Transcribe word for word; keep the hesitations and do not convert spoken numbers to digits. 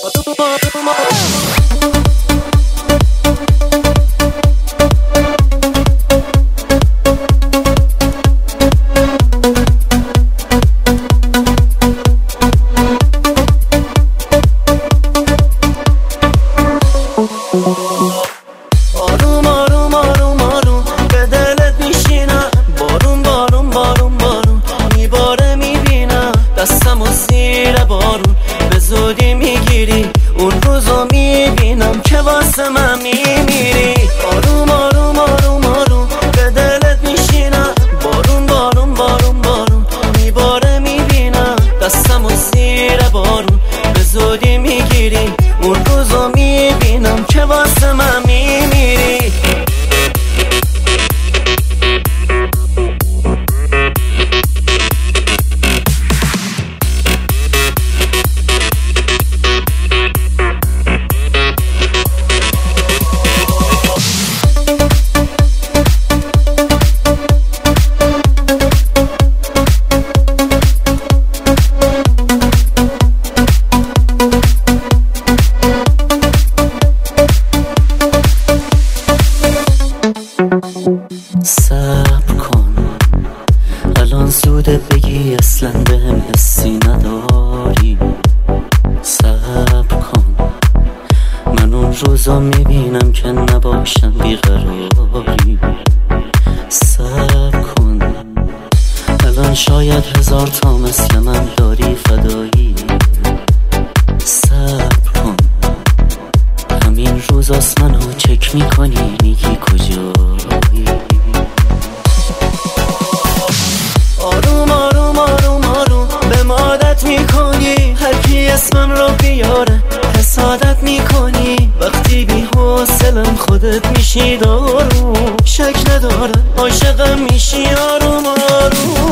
آروم آروم آروم آروم به دلت میشینم، بارون بارون بارون بارون میباره میبینم دستم و زیر بارون به زودی میگیری، اون روزو میبینم که واسه من میمیری. آروم آروم آروم آروم به دلت میشینم، بارون بارون بارون بارون میباره میبینم دستم و زیر بارون به زودی میگیری، اون روزو میبینم که واسه من میمیری. صبر کن الان زوده بگی اصلا بهم حسی نداری. صبر کن من اون روزا میبینم که نباشم بیقراری. صبر کن الان شاید هزار تا مثل من داری فدایی. صبر کن همین روزاست منو چک میکنی میگی کجایی. آروم آروم آروم آروم به مادت میکنی، هر کی اسمم رو بیاره حسادت میکنی. وقتی بی حوصلم خودت میشی دارو، شک نداره عاشقم میشی. آروم آروم